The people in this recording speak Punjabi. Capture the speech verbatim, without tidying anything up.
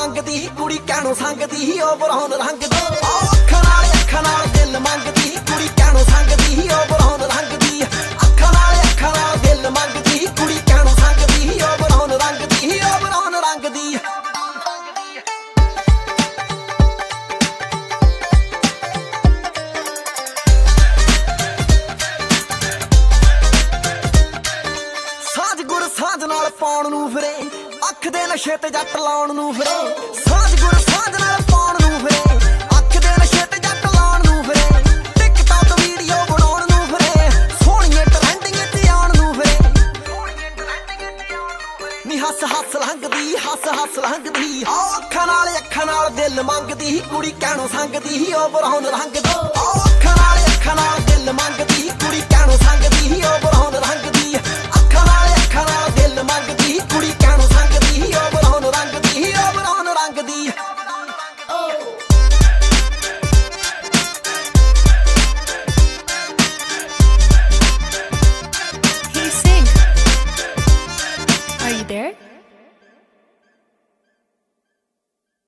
ਮੰਗਦੀ ਕੁੜੀ ਕਹਿਣੋਂ ਸੰਗਦੀ ਉਹ ਬਰਾਉਨ ਰੰਗ ਦੀ। ਅੱਖਾਂ ਨਾਲ ਅੱਖਾਂ ਨਾਲ ਦਿਲ ਮੰਗਦੀ ਕੁੜੀ ਕਹਿਣੋਂ ਸੰਗਦੀ ਉਹ ਬਰਾਉਨ ਰੰਗ ਦੀ। ਅੱਖਾਂ ਨਾਲ ਅੱਖਾਂ ਨਾਲ ਦਿਲ ਮੰਗਦੀ ਕੁੜੀ ਕਹਿਣੋਂ ਸੰਗਦੀ ਉਹ ਬਰਾਉਨ ਰੰਗ ਦੀ, ਉਹ ਬਰਾਉਨ ਰੰਗ ਦੀ। ਸਾਂਝ ਗੁਰ ਸਾਂਝ ਨਾਲ ਪਾਉਣ ਨੂੰ ਫਿਰੇ, ਅੱਖ ਦੇ ਨਸ਼ੇ ਤੇ ਜੱਟ ਲਾਉਣ ਨੂੰ ਫਿਰੇ। ਸਾਂਝ ਗੁਰ ਸਾਂਝ ਨਾਲ ਪਾਉਣ ਨੂੰ ਫਿਰੇ, ਅੱਖ ਦੇ ਨਸ਼ੇ ਤੇ ਜੱਟ ਲਾਉਣ ਨੂੰ ਫਿਰੇ। ਟਿਕਟੌਕ ਵੀਡੀਓ ਬਣਾਉਣ ਨੂੰ ਫਿਰੇ, ਸੋਹਣੀਏ ਟਰੈਂਡਿੰਗ ਤੇ ਆਉਣ ਨੂੰ ਫਿਰੇ। ਨੀ ਹੱਸ ਹੱਸ ਲੰਘਦੀ ਹੱਸ ਹੱਸ ਲੰਘਦੀ, ਅੱਖਾਂ ਨਾਲ ਅੱਖਾਂ ਨਾਲ ਦਿਲ ਮੰਗਦੀ ਕੁੜੀ ਕਹਿਣੋਂ ਸੰਗਦੀ ਉਹ ਬਰਾਉਨ ਰੰਗ